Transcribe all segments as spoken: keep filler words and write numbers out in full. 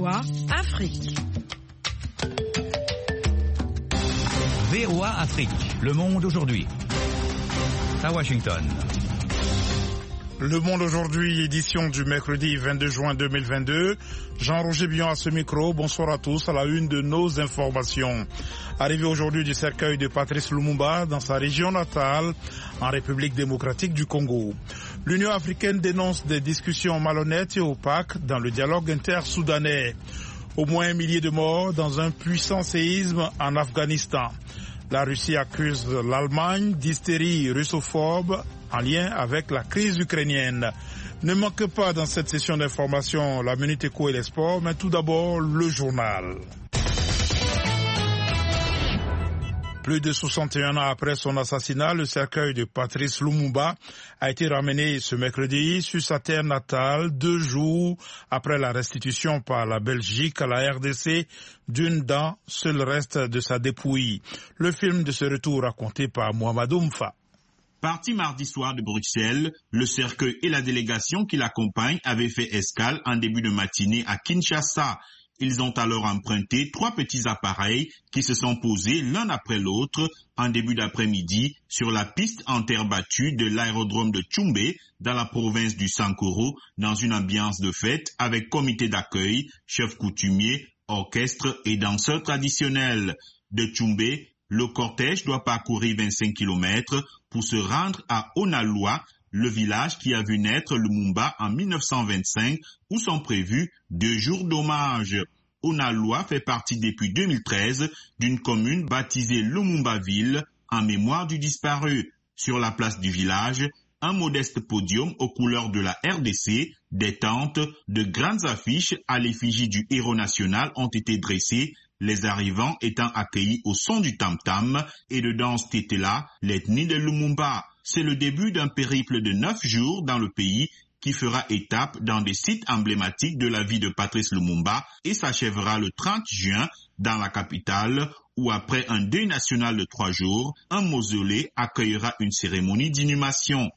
O A Afrique. V O A Afrique, le monde aujourd'hui. À Washington. Le Monde aujourd'hui, édition du mercredi vingt-deux juin deux mille vingt-deux. Jean-Roger Bion à ce micro. Bonsoir à tous. À la une de nos informations. Arrivé aujourd'hui du cercueil de Patrice Lumumba dans sa région natale, en République démocratique du Congo. L'Union africaine dénonce des discussions malhonnêtes et opaques dans le dialogue inter-soudanais. Au moins un millier de morts dans un puissant séisme en Afghanistan. La Russie accuse l'Allemagne d'hystérie russophobe en lien avec la crise ukrainienne. Ne manque pas dans cette session d'information la Minute Éco et les sports, mais tout d'abord le journal. Plus de soixante et un ans après son assassinat, le cercueil de Patrice Lumumba a été ramené ce mercredi sur sa terre natale, deux jours après la restitution par la Belgique à la R D C d'une dent, seul reste de sa dépouille. Le film de ce retour raconté par Mohamedou Mfa. Parti mardi soir de Bruxelles, le cercueil et la délégation qui l'accompagne avaient fait escale en début de matinée à Kinshasa. Ils ont alors emprunté trois petits appareils qui se sont posés l'un après l'autre en début d'après-midi sur la piste en terre battue de l'aérodrome de Tchoumbé dans la province du Sankoro dans une ambiance de fête avec comité d'accueil, chef coutumier, orchestre et danseurs traditionnels. De Tchoumbé, le cortège doit parcourir vingt-cinq kilomètres pour se rendre à Onaloa, le village qui a vu naître Lumumba en mille neuf cent vingt-cinq, où sont prévus deux jours d'hommage. Onaloa fait partie depuis deux mille treize d'une commune baptisée Lumumba-Ville en mémoire du disparu. Sur la place du village, un modeste podium aux couleurs de la R D C, des tentes, de grandes affiches à l'effigie du héros national ont été dressées, les arrivants étant accueillis au son du tam-tam et de danse tétela, l'ethnie de Lumumba. C'est le début d'un périple de neuf jours dans le pays qui fera étape dans des sites emblématiques de la vie de Patrice Lumumba et s'achèvera le trente juin dans la capitale où, après un deuil national de trois jours, un mausolée accueillera une cérémonie d'inhumation.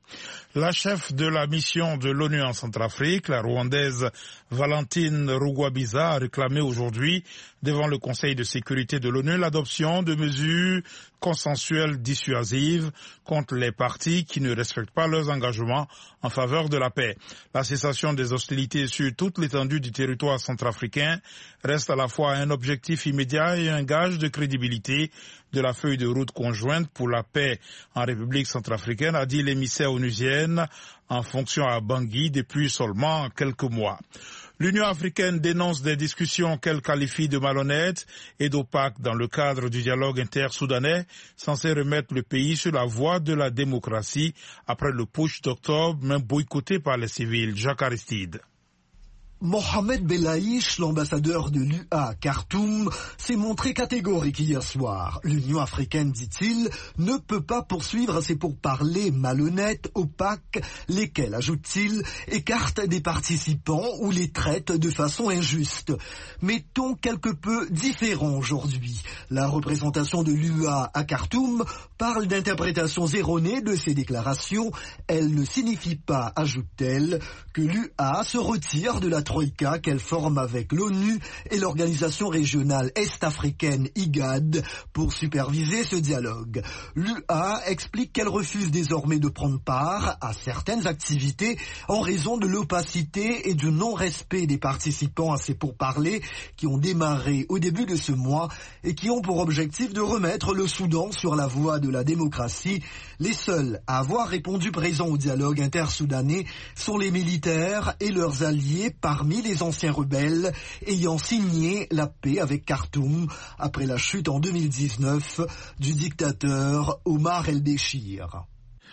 La chef de la mission de l'ONU en Centrafrique, la Rwandaise Valentine Rugwabiza, a réclamé aujourd'hui devant le Conseil de sécurité de l'ONU l'adoption de mesures consensuelles dissuasives contre les partis qui ne respectent pas leurs engagements en faveur de la paix. La cessation des hostilités sur toute l'étendue du territoire centrafricain reste à la fois un objectif immédiat et un gage de crédibilité de la feuille de route conjointe pour la paix en République centrafricaine, a dit l'émissaire onusienne en fonction à Bangui depuis seulement quelques mois. L'Union africaine dénonce des discussions qu'elle qualifie de malhonnêtes et d'opaques dans le cadre du dialogue inter-soudanais censé remettre le pays sur la voie de la démocratie après le putsch d'octobre, même boycotté par les civils. Jacques Aristide. Mohamed Belaïch, l'ambassadeur de l'U A à Khartoum, s'est montré catégorique hier soir. L'Union africaine, dit-il, ne peut pas poursuivre ses pourparlers malhonnêtes, opaques, lesquels, ajoute-t-il, écartent des participants ou les traitent de façon injuste. Mais ton quelque peu différent aujourd'hui. La représentation de l'U A à Khartoum parle d'interprétations erronées de ces déclarations. Elle ne signifie pas, ajoute-t-elle, que l'U A se retire de la Troïka qu'elle forme avec l'ONU et l'organisation régionale est-africaine I G A D pour superviser ce dialogue. L'U A explique qu'elle refuse désormais de prendre part à certaines activités en raison de l'opacité et du non-respect des participants à ces pourparlers qui ont démarré au début de ce mois et qui ont pour objectif de remettre le Soudan sur la voie de la démocratie. Les seuls à avoir répondu présents au dialogue intersoudanais sont les militaires et leurs alliés parmi les anciens rebelles ayant signé la paix avec Khartoum après la chute en deux mille dix-neuf du dictateur Omar el-Béchir.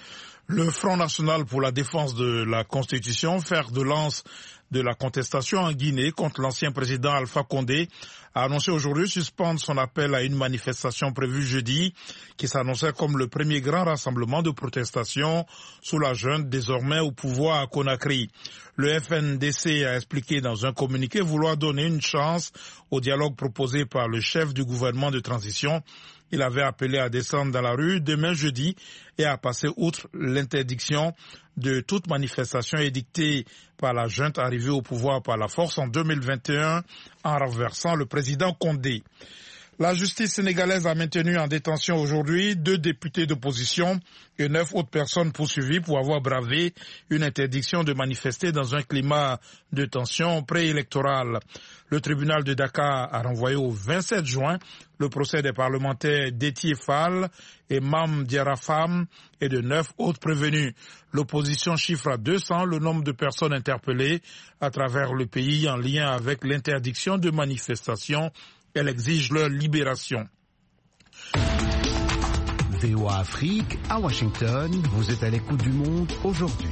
Le Front national pour la défense de la Constitution, fer de lance de la contestation en Guinée contre l'ancien président Alpha Condé, a annoncé aujourd'hui suspendre son appel à une manifestation prévue jeudi qui s'annonçait comme le premier grand rassemblement de protestation sous la junte désormais au pouvoir à Conakry. Le F N D C a expliqué dans un communiqué vouloir donner une chance au dialogue proposé par le chef du gouvernement de transition Il avait appelé à descendre dans la rue demain jeudi et à passer outre l'interdiction de toute manifestation édictée par la junte arrivée au pouvoir par la force en deux mille vingt et un en renversant le président Condé. La justice sénégalaise a maintenu en détention aujourd'hui deux députés d'opposition et neuf autres personnes poursuivies pour avoir bravé une interdiction de manifester dans un climat de tension préélectorale. Le tribunal de Dakar a renvoyé au vingt-sept juin le procès des parlementaires Déthié Fall et Mame Diarra Fam et de neuf autres prévenus. L'opposition chiffre à deux cents le nombre de personnes interpellées à travers le pays en lien avec l'interdiction de manifestation. Elle exige leur libération. V O A Afrique, à Washington, vous êtes à l'écoute du monde aujourd'hui.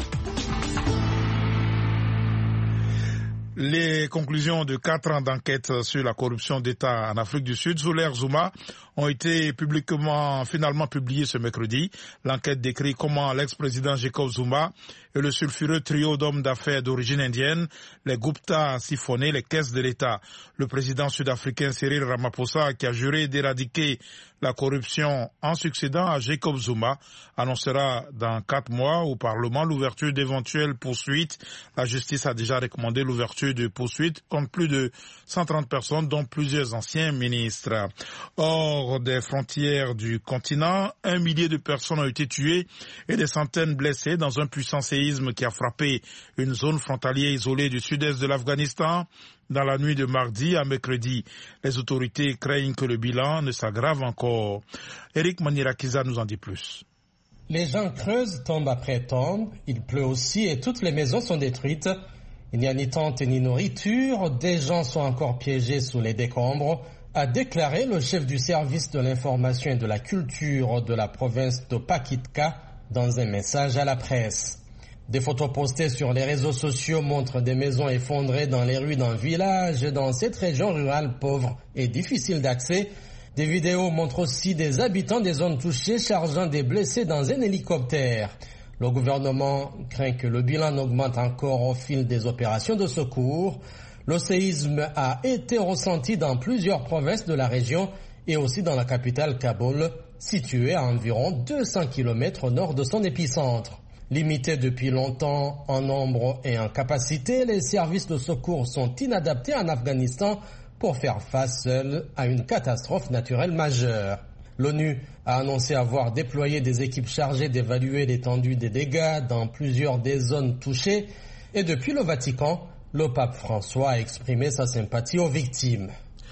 Les conclusions de quatre ans d'enquête sur la corruption d'État en Afrique du Sud sous l'ère Zuma ont été publiquement, finalement publiées ce mercredi. L'enquête décrit comment l'ex-président Jacob Zuma et le sulfureux trio d'hommes d'affaires d'origine indienne, les Gupta, a siphonné les caisses de l'État. Le président sud-africain Cyril Ramaphosa, qui a juré d'éradiquer la corruption en succédant à Jacob Zuma, annoncera dans quatre mois au Parlement l'ouverture d'éventuelles poursuites. La justice a déjà recommandé l'ouverture de poursuites contre plus de cent trente personnes, dont plusieurs anciens ministres. Hors des frontières du continent, un millier de personnes ont été tuées et des centaines blessées dans un puissant séisme qui a frappé une zone frontalière isolée du sud-est de l'Afghanistan. Dans la nuit de mardi à mercredi, les autorités craignent que le bilan ne s'aggrave encore. Eric Manirakiza nous en dit plus. Les gens creusent tombe après tombe, il pleut aussi et toutes les maisons sont détruites. Il n'y a ni tente ni nourriture, des gens sont encore piégés sous les décombres, a déclaré le chef du service de l'information et de la culture de la province de Pakitka dans un message à la presse. Des photos postées sur les réseaux sociaux montrent des maisons effondrées dans les rues d'un village dans cette région rurale pauvre et difficile d'accès. Des vidéos montrent aussi des habitants des zones touchées chargeant des blessés dans un hélicoptère. Le gouvernement craint que le bilan augmente encore au fil des opérations de secours. Le séisme a été ressenti dans plusieurs provinces de la région et aussi dans la capitale Kaboul, située à environ deux cents kilomètres au nord de son épicentre. Limités depuis longtemps en nombre et en capacité, les services de secours sont inadaptés en Afghanistan pour faire face seuls à une catastrophe naturelle majeure. L'ONU a annoncé avoir déployé des équipes chargées d'évaluer l'étendue des dégâts dans plusieurs des zones touchées et depuis le Vatican, le pape François a exprimé sa sympathie aux victimes.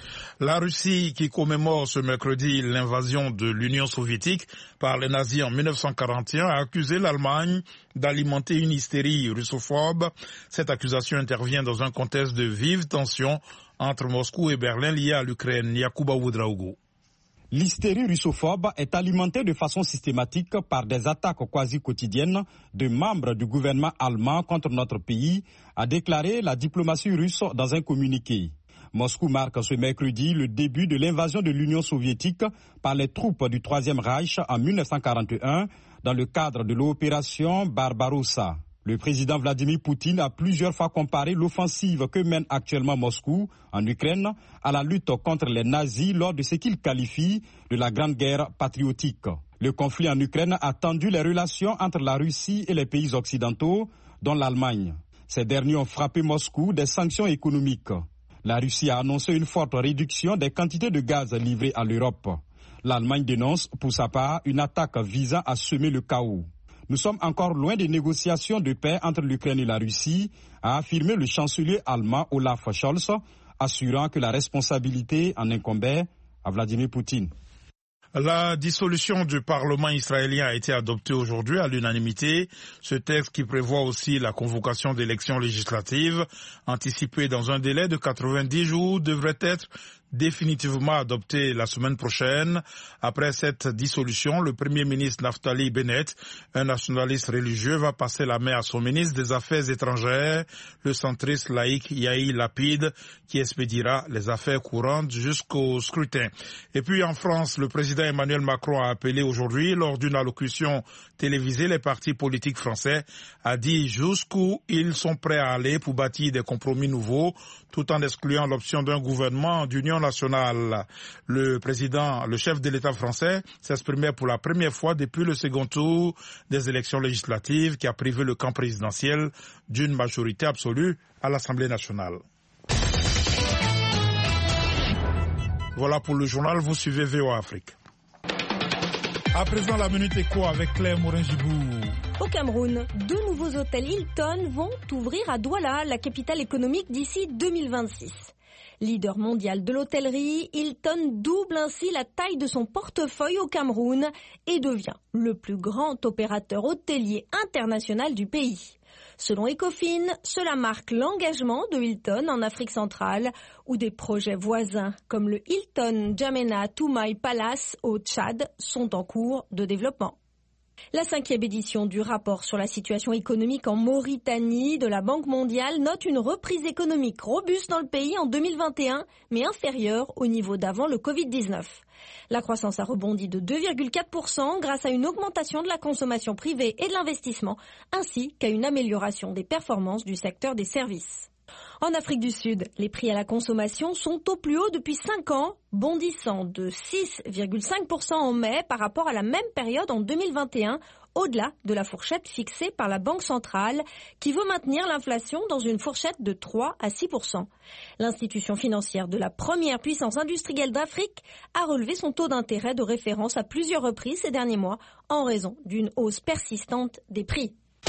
La Russie, qui commémore ce mercredi l'invasion de l'Union soviétique par les nazis en mille neuf cent quarante et un, a accusé l'Allemagne d'alimenter une hystérie russophobe. Cette accusation intervient dans un contexte de vives tensions entre Moscou et Berlin liées à l'Ukraine. Yakuba Ouedraogo. L'hystérie russophobe est alimentée de façon systématique par des attaques quasi quotidiennes de membres du gouvernement allemand contre notre pays, a déclaré la diplomatie russe dans un communiqué. Moscou marque ce mercredi le début de l'invasion de l'Union soviétique par les troupes du Troisième Reich en mille neuf cent quarante et un dans le cadre de l'opération Barbarossa. Le président Vladimir Poutine a plusieurs fois comparé l'offensive que mène actuellement Moscou en Ukraine à la lutte contre les nazis lors de ce qu'il qualifie de la Grande Guerre patriotique. Le conflit en Ukraine a tendu les relations entre la Russie et les pays occidentaux, dont l'Allemagne. Ces derniers ont frappé Moscou des sanctions économiques. La Russie a annoncé une forte réduction des quantités de gaz livrées à l'Europe. L'Allemagne dénonce pour sa part une attaque visant à semer le chaos. Nous sommes encore loin des négociations de paix entre l'Ukraine et la Russie, a affirmé le chancelier allemand Olaf Scholz, assurant que la responsabilité en incombait à Vladimir Poutine. La dissolution du Parlement israélien a été adoptée aujourd'hui à l'unanimité. Ce texte, qui prévoit aussi la convocation d'élections législatives anticipées dans un délai de quatre-vingt-dix jours, devrait être définitivement adopté la semaine prochaine. Après cette dissolution, le Premier ministre Naftali Bennett, un nationaliste religieux, va passer la main à son ministre des Affaires étrangères, le centriste laïque Yair Lapid, qui expédiera les affaires courantes jusqu'au scrutin. Et puis en France, le président Emmanuel Macron a appelé aujourd'hui, lors d'une allocution télévisée, les partis politiques français, a dit jusqu'où ils sont prêts à aller pour bâtir des compromis nouveaux, tout en excluant l'option d'un gouvernement d'union national. Le président, le chef de l'État français s'exprimait pour la première fois depuis le second tour des élections législatives qui a privé le camp présidentiel d'une majorité absolue à l'Assemblée nationale. Voilà pour le journal, vous suivez V O A Afrique. À présent, la Minute Éco avec Claire Morin-Gibou. Au Cameroun, deux nouveaux hôtels Hilton vont ouvrir à Douala, la capitale économique, d'ici deux mille vingt-six. Leader mondial de l'hôtellerie, Hilton double ainsi la taille de son portefeuille au Cameroun et devient le plus grand opérateur hôtelier international du pays. Selon Ecofin, cela marque l'engagement de Hilton en Afrique centrale, où des projets voisins comme le Hilton Jamena Toumaï Palace au Tchad sont en cours de développement. La cinquième édition du rapport sur la situation économique en Mauritanie de la Banque mondiale note une reprise économique robuste dans le pays en deux mille vingt et un, mais inférieure au niveau d'avant le covid dix-neuf. La croissance a rebondi de deux virgule quatre pour cent grâce à une augmentation de la consommation privée et de l'investissement, ainsi qu'à une amélioration des performances du secteur des services. En Afrique du Sud, les prix à la consommation sont au plus haut depuis cinq ans, bondissant de six virgule cinq pour cent en mai par rapport à la même période en deux mille vingt et un, au-delà de la fourchette fixée par la Banque centrale, qui veut maintenir l'inflation dans une fourchette de trois à six pour cent. L'institution financière de la première puissance industrielle d'Afrique a relevé son taux d'intérêt de référence à plusieurs reprises ces derniers mois en raison d'une hausse persistante des prix.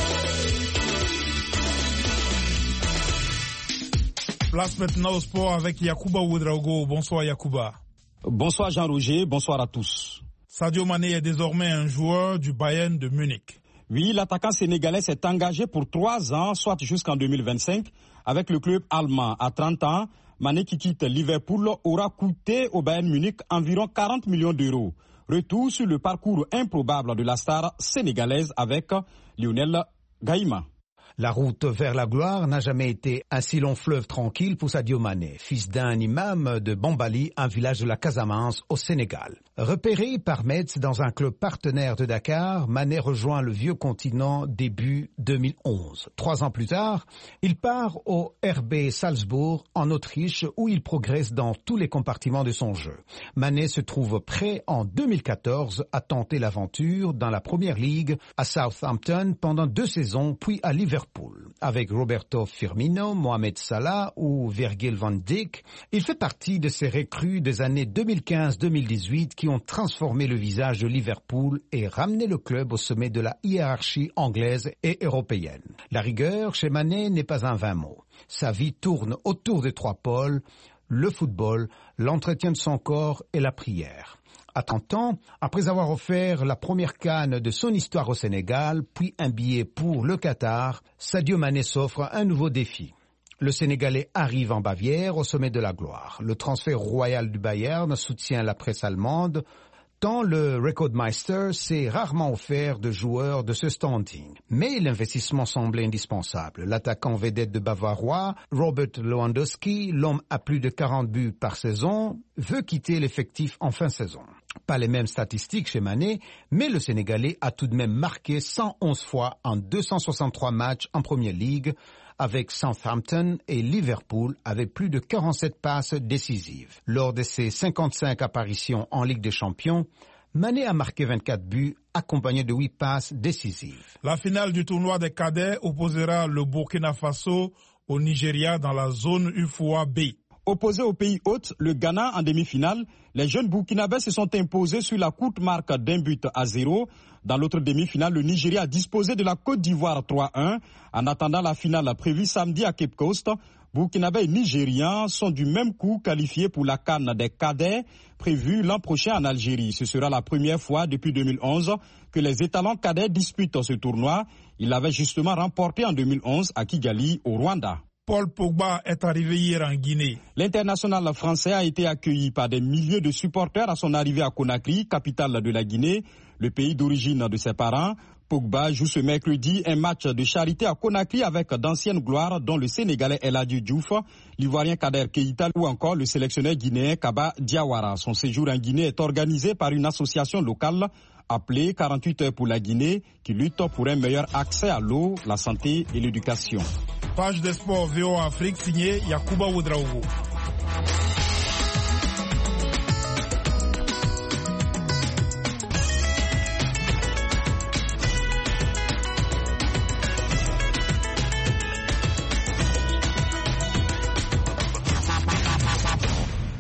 Place maintenant au sport avec Yacouba Ouedraogo. Bonsoir Yacouba. Bonsoir Jean-Roger, bonsoir à tous. Sadio Mané est désormais un joueur du Bayern de Munich. Oui, l'attaquant sénégalais s'est engagé pour trois ans, soit jusqu'en deux mille vingt-cinq, avec le club allemand. À trente ans, Mané qui quitte Liverpool aura coûté au Bayern Munich environ quarante millions d'euros. Retour sur le parcours improbable de la star sénégalaise avec Lionel Gaïma. La route vers la gloire n'a jamais été un si long fleuve tranquille pour Sadio Mané, fils d'un imam de Bambali, un village de la Casamance au Sénégal. Repéré par Metz dans un club partenaire de Dakar, Mané rejoint le vieux continent début deux mille onze. Trois ans plus tard, il part au R B Salzbourg en Autriche où il progresse dans tous les compartiments de son jeu. Mané se trouve prêt en deux mille quatorze à tenter l'aventure dans la Première Ligue à Southampton pendant deux saisons puis à Liverpool. Avec Roberto Firmino, Mohamed Salah ou Virgil van Dijk, il fait partie de ces recrues des années deux mille quinze deux mille dix-huit qui ont transformé le visage de Liverpool et ramené le club au sommet de la hiérarchie anglaise et européenne. La rigueur chez Mané n'est pas un vain mot. Sa vie tourne autour de trois pôles, le football, l'entretien de son corps et la prière. À trente ans, après avoir offert la première CAN de son histoire au Sénégal, puis un billet pour le Qatar, Sadio Mané s'offre un nouveau défi. Le Sénégalais arrive en Bavière au sommet de la gloire. Le transfert royal du Bayern soutient la presse allemande, tant le Rekordmeister s'est rarement offert de joueurs de ce standing. Mais l'investissement semblait indispensable. L'attaquant vedette de Bavarois, Robert Lewandowski, l'homme à plus de quarante buts par saison, veut quitter l'effectif en fin de saison. Pas les mêmes statistiques chez Mané, mais le Sénégalais a tout de même marqué cent onze fois en deux cent soixante-trois matchs en Premier League, avec Southampton et Liverpool avec plus de quarante-sept passes décisives. Lors de ses cinquante-cinq apparitions en Ligue des Champions, Mané a marqué vingt-quatre buts, accompagné de huit passes décisives. La finale du tournoi des cadets opposera le Burkina Faso au Nigeria dans la zone U F O A B. Opposé au pays hôte, le Ghana en demi-finale, les jeunes burkinabés se sont imposés sur la courte marque d'un but à zéro. Dans l'autre demi-finale, le Nigeria a disposé de la Côte d'Ivoire trois un. En attendant la finale prévue samedi à Cape Coast, Burkinabés et Nigérians sont du même coup qualifiés pour la CAN des cadets prévue l'an prochain en Algérie. Ce sera la première fois depuis deux mille onze que les étalons cadets disputent ce tournoi. Il l'avait justement remporté en deux mille onze à Kigali, au Rwanda. Paul Pogba est arrivé hier en Guinée. L'international français a été accueilli par des milliers de supporters à son arrivée à Conakry, capitale de la Guinée, le pays d'origine de ses parents. Pogba joue ce mercredi un match de charité à Conakry avec d'anciennes gloires dont le Sénégalais El Hadji Diouf, l'Ivoirien Kader Keïta ou encore le sélectionneur guinéen Kaba Diawara. Son séjour en Guinée est organisé par une association locale appelée quarante-huit heures pour la Guinée qui lutte pour un meilleur accès à l'eau, la santé et l'éducation. Page des sports V O A Afrique signée Yacouba Ouedraogo.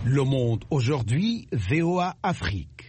Le Monde aujourd'hui, V O A Afrique.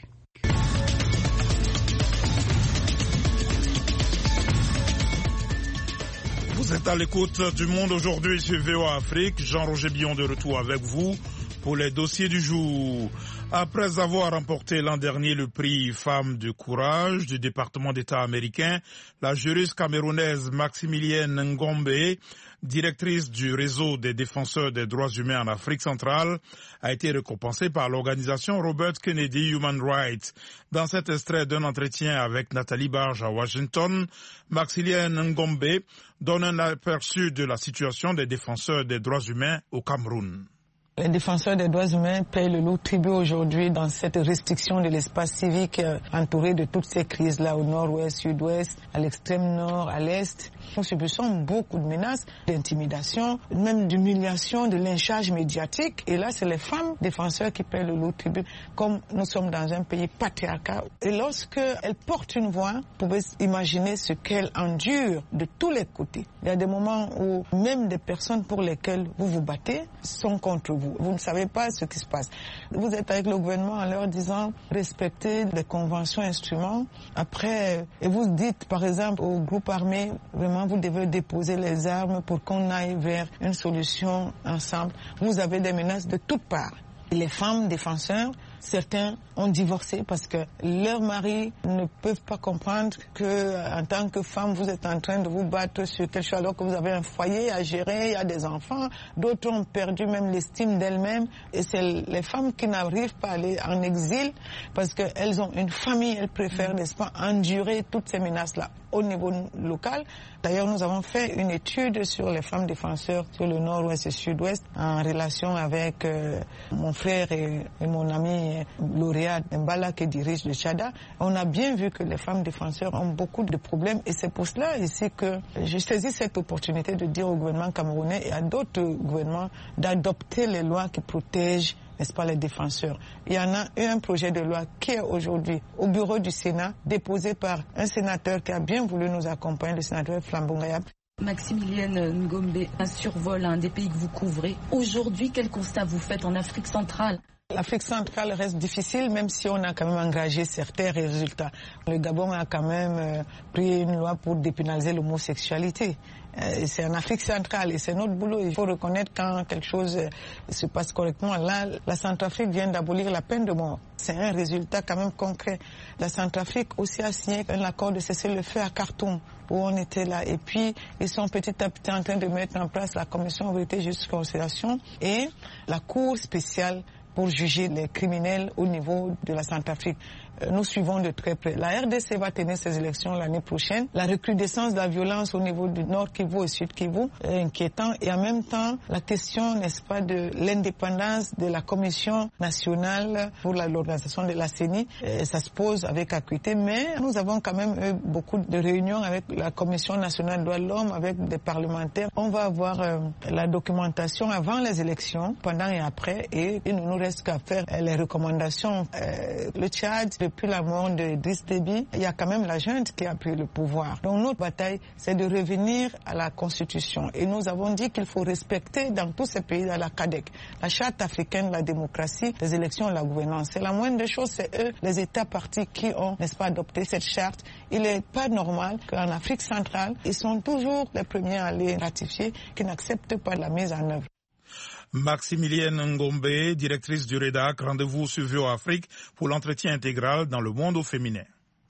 Vous êtes à l'écoute du Monde aujourd'hui sur V O A Afrique. Jean-Roger Billon de retour avec vous pour les dossiers du jour. Après avoir remporté l'an dernier le prix Femme de courage du département d'État américain, la juriste camerounaise Maximilienne Ngombe, directrice du réseau des défenseurs des droits humains en Afrique centrale, a été récompensée par l'organisation Robert Kennedy Human Rights. Dans cet extrait d'un entretien avec Nathalie Barge à Washington, Maximilienne Ngombe donne un aperçu de la situation des défenseurs des droits humains au Cameroun. Les défenseurs des droits humains payent le lourd tribut aujourd'hui dans cette restriction de l'espace civique euh, entouré de toutes ces crises-là au nord-ouest, sud-ouest, à l'extrême nord, à l'est. Nous subissons beaucoup de menaces, d'intimidation, même d'humiliation, de lynchage médiatique. Et là, c'est les femmes défenseurs qui payent le lourd tribut. Comme nous sommes dans un pays patriarcal, et lorsqu'elles portent une voix, vous pouvez imaginer ce qu'elles endurent de tous les côtés. Il y a des moments où même des personnes pour lesquelles vous vous battez sont contre vous. Vous ne savez pas ce qui se passe. Vous êtes avec le gouvernement en leur disant respectez les conventions, instruments. Après, et vous dites par exemple au groupe armé, vraiment vous devez déposer les armes pour qu'on aille vers une solution ensemble. Vous avez des menaces de toutes parts. Les femmes défenseurs, certains ont divorcé parce que leurs maris ne peuvent pas comprendre que, en tant que femme, vous êtes en train de vous battre sur quelque chose alors que vous avez un foyer à gérer, il y a des enfants. D'autres ont perdu même l'estime d'elles-mêmes. Et c'est les femmes qui n'arrivent pas à aller en exil parce qu'elles ont une famille, elles préfèrent, n'est-ce pas, endurer toutes ces menaces-là au niveau local. D'ailleurs, nous avons fait une étude sur les femmes défenseurs sur le nord-ouest et sud-ouest en relation avec euh, mon frère et, et mon ami lauréat Mbala qui dirige le Tchada. On a bien vu que les femmes défenseurs ont beaucoup de problèmes et c'est pour cela ici que j'ai saisi cette opportunité de dire au gouvernement camerounais et à d'autres gouvernements d'adopter les lois qui protègent, n'est-ce pas, les défenseurs. Il y en a eu un projet de loi qui est aujourd'hui au bureau du Sénat, déposé par un sénateur qui a bien voulu nous accompagner, le sénateur Flambongayab. Maximilienne Ngombe, un survol à un des pays que vous couvrez. Aujourd'hui, quel constat vous faites en Afrique centrale ? L'Afrique centrale reste difficile, même si on a quand même engagé certains résultats. Le Gabon a quand même euh, pris une loi pour dépénaliser l'homosexualité. Euh, c'est en Afrique centrale et c'est notre boulot. Il faut reconnaître quand quelque chose euh, se passe correctement. Là, la Centrafrique vient d'abolir la peine de mort. C'est un résultat quand même concret. La Centrafrique aussi a signé un accord de cessez-le-feu à Khartoum, où on était là. Et puis, ils sont petit à petit en train de mettre en place la commission vérité, justice, conciliation et la cour spéciale pour juger les criminels au niveau de la Centrafrique. Nous suivons de très près. La R D C va tenir ses élections l'année prochaine. La recrudescence de la violence au niveau du Nord Kivu et Sud Kivu est inquiétant. Et en même temps, la question, n'est-ce pas, de l'indépendance de la Commission nationale pour l'organisation de la C E N I, ça se pose avec acuité. Mais nous avons quand même eu beaucoup de réunions avec la Commission nationale des droits de l'homme, avec des parlementaires. On va avoir euh, la documentation avant les élections, pendant et après. Et il ne nous reste qu'à faire euh, les recommandations. Euh, le Tchad, depuis la mort de Driss Déby, il y a quand même la junte qui a pris le pouvoir. Donc notre bataille, c'est de revenir à la Constitution. Et nous avons dit qu'il faut respecter dans tous ces pays, dans la C A D E C, la Charte africaine de la démocratie, les élections et la gouvernance. C'est la moindre des choses, c'est eux, les États partis, qui ont, n'est-ce pas, adopté cette charte. Il n'est pas normal qu'en Afrique centrale, ils sont toujours les premiers à les ratifier, qui n'acceptent pas la mise en œuvre. Maximilienne Ngombe, directrice du REDAC, rendez-vous sur V O A Afrique pour l'entretien intégral dans le monde au féminin.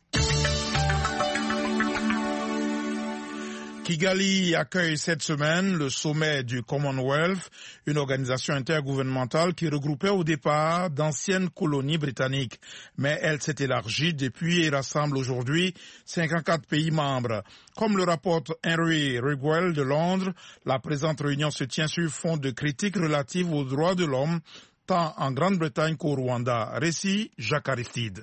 Kigali accueille cette semaine le sommet du Commonwealth, une organisation intergouvernementale qui regroupait au départ d'anciennes colonies britanniques. Mais elle s'est élargie depuis et rassemble aujourd'hui cinquante-quatre pays membres. Comme le rapporte Henry Ridgwell de Londres, la présente réunion se tient sur fond de critiques relatives aux droits de l'homme, tant en Grande-Bretagne qu'au Rwanda. Récit Jacques Aristide.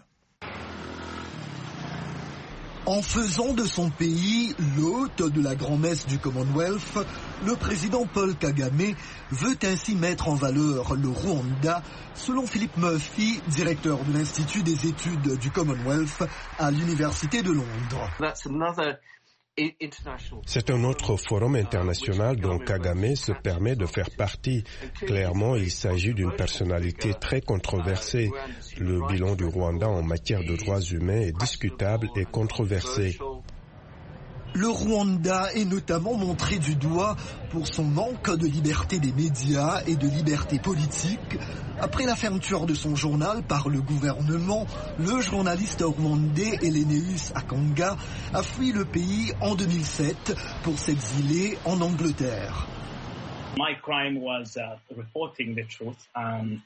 En faisant de son pays l'hôte de la grand-messe du Commonwealth, le président Paul Kagame veut ainsi mettre en valeur le Rwanda, selon Philip Murphy, directeur de l'Institut des études du Commonwealth à l'Université de Londres. C'est un autre forum international dont Kagame se permet de faire partie. Clairement, il s'agit d'une personnalité très controversée. Le bilan du Rwanda en matière de droits humains est discutable et controversé. Le Rwanda est notamment montré du doigt pour son manque de liberté des médias et de liberté politique. Après la fermeture de son journal par le gouvernement, le journaliste rwandais Eleneus Akanga a fui le pays en deux mille sept pour s'exiler en Angleterre. My crime was uh, reporting the truth. Um...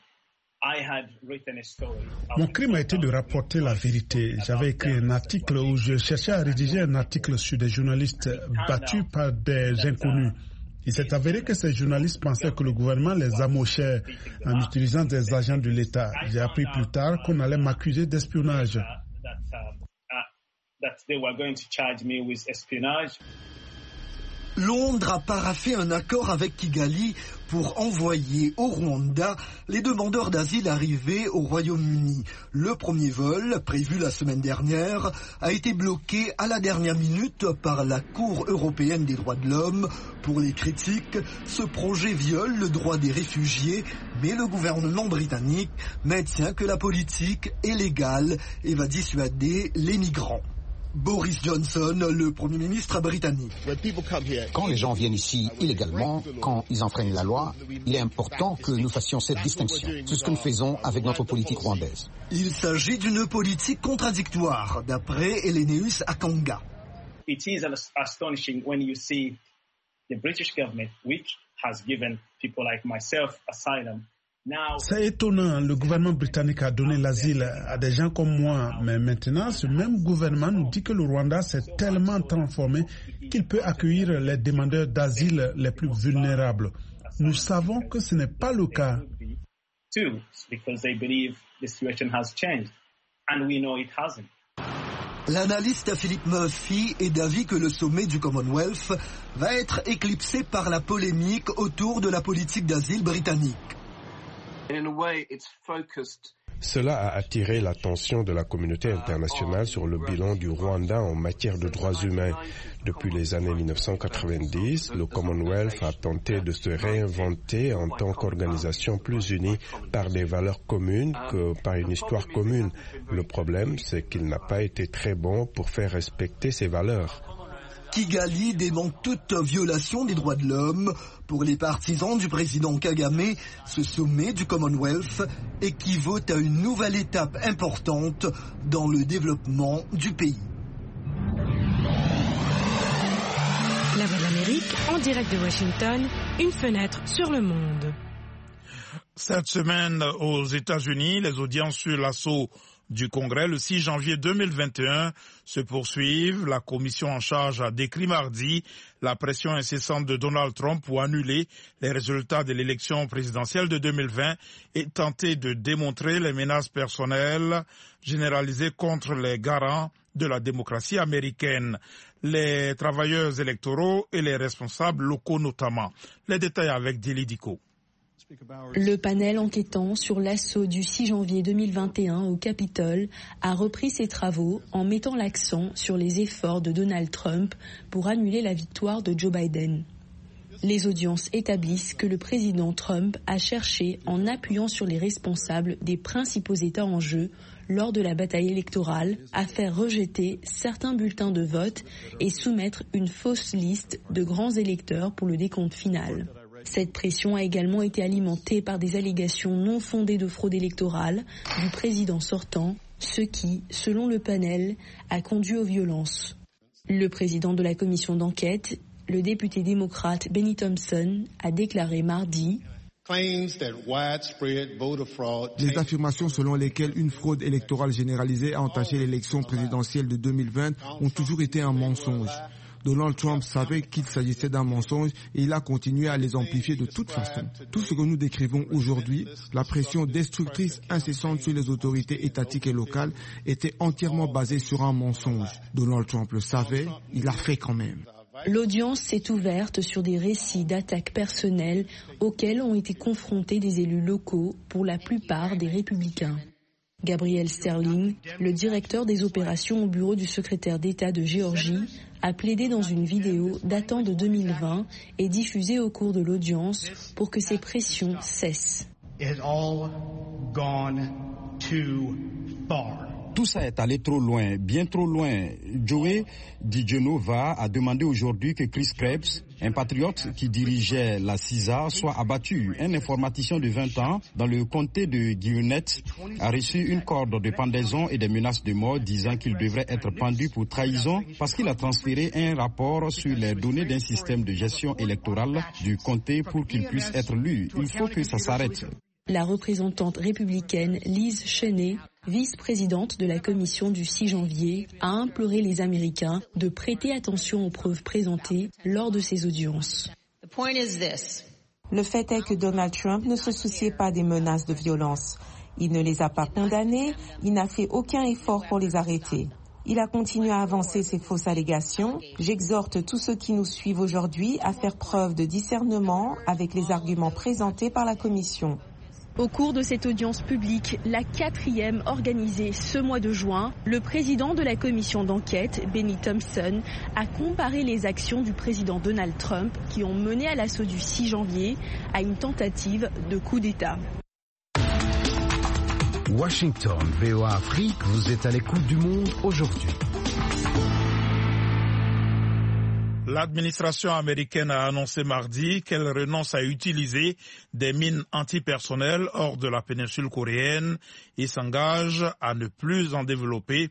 Mon crime a été de rapporter la vérité. J'avais écrit un article où je cherchais à rédiger un article sur des journalistes battus par des inconnus. Il s'est avéré que ces journalistes pensaient que le gouvernement les amochait en utilisant des agents de l'État. J'ai appris plus tard qu'on allait m'accuser d'espionnage. Londres a paraphé un accord avec Kigali pour envoyer au Rwanda les demandeurs d'asile arrivés au Royaume-Uni. Le premier vol, prévu la semaine dernière, a été bloqué à la dernière minute par la Cour européenne des droits de l'homme. Pour les critiques, ce projet viole le droit des réfugiés, mais le gouvernement britannique maintient que la politique est légale et va dissuader les migrants. Boris Johnson, le Premier ministre britannique. Quand les gens viennent ici illégalement, quand ils enfreignent la loi, il est important que nous fassions cette distinction. C'est ce que nous faisons avec notre politique rwandaise. Il s'agit d'une politique contradictoire, d'après Eleneus Akanga. It is astonishing when you see the British government, which has given people like myself asylum. C'est étonnant, le gouvernement britannique a donné l'asile à des gens comme moi, mais maintenant ce même gouvernement nous dit que le Rwanda s'est tellement transformé qu'il peut accueillir les demandeurs d'asile les plus vulnérables. Nous savons que ce n'est pas le cas. L'analyste Philip Murphy est d'avis que le sommet du Commonwealth va être éclipsé par la polémique autour de la politique d'asile britannique. Cela a attiré l'attention de la communauté internationale sur le bilan du Rwanda en matière de droits humains. Depuis les années mille neuf cent quatre-vingt-dix, le Commonwealth a tenté de se réinventer en tant qu'organisation plus unie par des valeurs communes que par une histoire commune. Le problème, c'est qu'il n'a pas été très bon pour faire respecter ces valeurs. Kigali dément toute violation des droits de l'homme. Pour les partisans du président Kagame, ce sommet du Commonwealth équivaut à une nouvelle étape importante dans le développement du pays. La Voix de l'Amérique, en direct de Washington, une fenêtre sur le monde. Cette semaine, aux États-Unis, les audiences sur l'assaut du Congrès le six janvier deux mille vingt et un se poursuivent. La commission en charge a décrit mardi la pression incessante de Donald Trump pour annuler les résultats de l'élection présidentielle de deux mille vingt et tenter de démontrer les menaces personnelles généralisées contre les garants de la démocratie américaine, les travailleurs électoraux et les responsables locaux notamment. Les détails avec Dili Diko. Le panel enquêtant sur l'assaut du six janvier deux mille vingt et un au Capitole a repris ses travaux en mettant l'accent sur les efforts de Donald Trump pour annuler la victoire de Joe Biden. Les audiences établissent que le président Trump a cherché, en appuyant sur les responsables des principaux États en jeu lors de la bataille électorale, à faire rejeter certains bulletins de vote et soumettre une fausse liste de grands électeurs pour le décompte final. Cette pression a également été alimentée par des allégations non fondées de fraude électorale du président sortant, ce qui, selon le panel, a conduit aux violences. Le président de la commission d'enquête, le député démocrate Benny Thompson, a déclaré mardi « Les affirmations selon lesquelles une fraude électorale généralisée a entaché l'élection présidentielle de deux mille vingt ont toujours été un mensonge. Donald Trump savait qu'il s'agissait d'un mensonge et il a continué à les amplifier de toute façon. Tout ce que nous décrivons aujourd'hui, la pression destructrice incessante sur les autorités étatiques et locales, était entièrement basée sur un mensonge. Donald Trump le savait, il l'a fait quand même. » L'audience s'est ouverte sur des récits d'attaques personnelles auxquels ont été confrontés des élus locaux, pour la plupart des républicains. Gabriel Sterling, le directeur des opérations au bureau du secrétaire d'État de Géorgie, a plaidé dans une vidéo datant de deux mille vingt et diffusée au cours de l'audience pour que ces pressions cessent. It has all gone too far. Tout ça est allé trop loin, bien trop loin. Joey Digenova a demandé aujourd'hui que Chris Krebs, un patriote qui dirigeait la C I S A, soit abattu. Un informaticien de vingt ans dans le comté de Gwinnett a reçu une corde de pendaison et des menaces de mort disant qu'il devrait être pendu pour trahison parce qu'il a transféré un rapport sur les données d'un système de gestion électorale du comté pour qu'il puisse être lu. Il faut que ça s'arrête. La représentante républicaine Liz Cheney, vice-présidente de la commission du six janvier, a imploré les Américains de prêter attention aux preuves présentées lors de ces audiences. Le fait est que Donald Trump ne se souciait pas des menaces de violence. Il ne les a pas condamnées, il n'a fait aucun effort pour les arrêter. Il a continué à avancer ses fausses allégations. J'exhorte tous ceux qui nous suivent aujourd'hui à faire preuve de discernement avec les arguments présentés par la commission. Au cours de cette audience publique, la quatrième organisée ce mois de juin, le président de la commission d'enquête, Benny Thompson, a comparé les actions du président Donald Trump qui ont mené à l'assaut du six janvier à une tentative de coup d'État. Washington, V O A Afrique, vous êtes à l'écoute du monde aujourd'hui. L'administration américaine a annoncé mardi qu'elle renonce à utiliser des mines antipersonnelles hors de la péninsule coréenne et s'engage à ne plus en développer,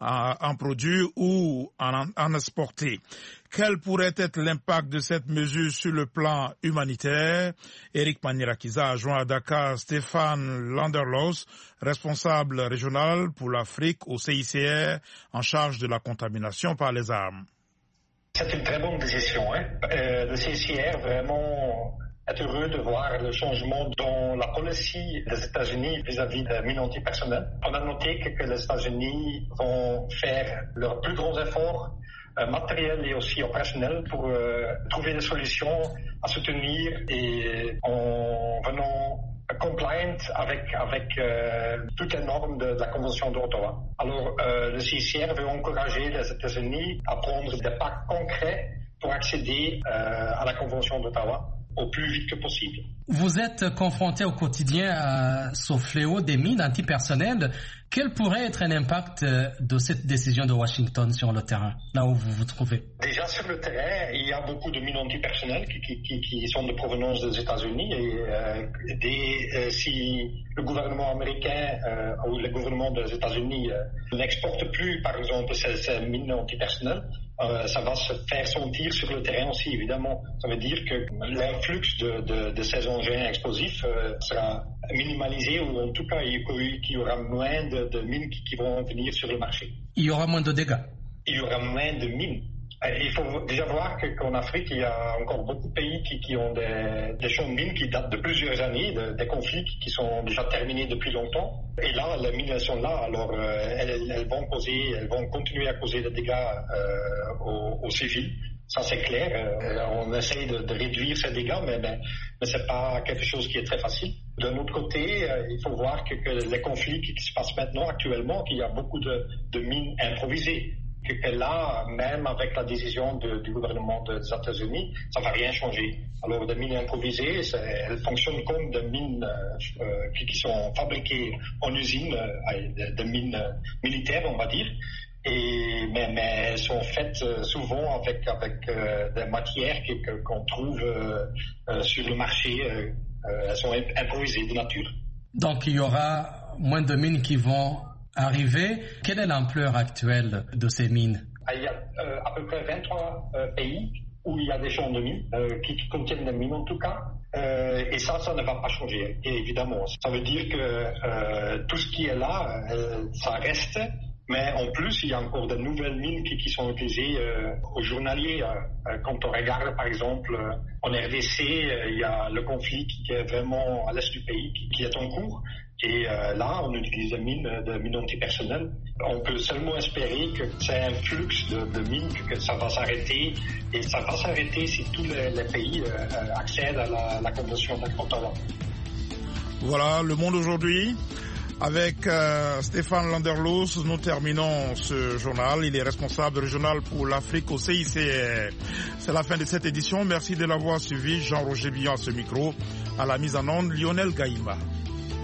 à en produire ou en, en exporter. Quel pourrait être l'impact de cette mesure sur le plan humanitaire? Eric Manirakiza a joint à Dakar Stéphane Landerlos, responsable régional pour l'Afrique au C I C R, en charge de la contamination par les armes. C'est une très bonne décision. Hein? Euh, le C I C R vraiment est heureux de voir le changement dans la policy des États-Unis vis-à-vis des mines antipersonnelles. On a noté que, que les États-Unis vont faire leurs plus grands efforts euh, matériels et aussi opérationnels pour euh, trouver des solutions à soutenir et en venant compliant avec, avec euh, toutes les normes de, de la Convention d'Ottawa. Alors, euh, le C I C R veut encourager les États-Unis à prendre des pas concrets pour accéder euh, à la Convention d'Ottawa au plus vite que possible. Vous êtes confronté au quotidien à ce fléau des mines antipersonnelles. Quel pourrait être l'impact de cette décision de Washington sur le terrain, là où vous vous trouvez? Déjà sur le terrain, il y a beaucoup de mines antipersonnelles qui, qui, qui, qui sont de provenance des États-Unis. Et euh, des, euh, si le gouvernement américain euh, ou le gouvernement des États-Unis euh, n'exporte plus, par exemple, ces, ces mines antipersonnelles, Euh, ça va se faire sentir sur le terrain aussi, évidemment. Ça veut dire que l'influx de, de, de ces engins explosifs euh, sera minimalisé, ou en tout cas, il y aura moins de, de mines qui, qui vont venir sur le marché. Il y aura moins de dégâts. Il y aura moins de mines. Il faut déjà voir que, qu'en Afrique, il y a encore beaucoup de pays qui, qui ont des, des champs de mines qui datent de plusieurs années, de, des conflits qui sont déjà terminés depuis longtemps. Et là, les mines sont là, alors euh, elles, elles vont causer, elles vont continuer à causer des dégâts euh, aux, aux civils. Ça, c'est clair. Euh, on essaye de, de réduire ces dégâts, mais, mais, mais c'est pas quelque chose qui est très facile. D'un autre côté, euh, il faut voir que, que les conflits qui, qui se passent maintenant, actuellement, qu'il y a beaucoup de, de mines improvisées. Que là, même avec la décision de, du gouvernement des États-Unis, ça ne va rien changer. Alors, des mines improvisées, elles fonctionnent comme des mines euh, qui, qui sont fabriquées en usine, euh, des, des mines militaires, on va dire. Et, mais, mais elles sont faites souvent avec, avec euh, des matières qui, que, qu'on trouve euh, euh, sur le marché. Euh, elles sont improvisées de nature. Donc, il y aura moins de mines qui vont arriver. Quelle est l'ampleur actuelle de ces mines? Il y a euh, à peu près vingt-trois euh, pays où il y a des champs de mines, euh, qui, qui contiennent des mines en tout cas. Euh, et ça, ça ne va pas changer, et évidemment. Ça veut dire que euh, tout ce qui est là, euh, ça reste. Mais en plus, il y a encore de nouvelles mines qui, qui sont utilisées euh, au journalier. Euh, quand on regarde, par exemple, euh, en R D C, euh, il y a le conflit qui est vraiment à l'est du pays, qui, qui est en cours. Et euh, là, on utilise des mines, de mines antipersonnelles. On peut seulement espérer que c'est un flux de, de mines, que ça va s'arrêter. Et ça va s'arrêter si tous les, les pays euh, accèdent à la, la Convention d'Ottawa. Voilà, Le Monde aujourd'hui. Avec euh, Stéphane Landerloos, nous terminons ce journal. Il est responsable régional pour l'Afrique au C I C R. C'est la fin de cette édition. Merci de l'avoir suivi. Jean-Roger Billon à ce micro. À la mise en onde, Lionel Gaïma.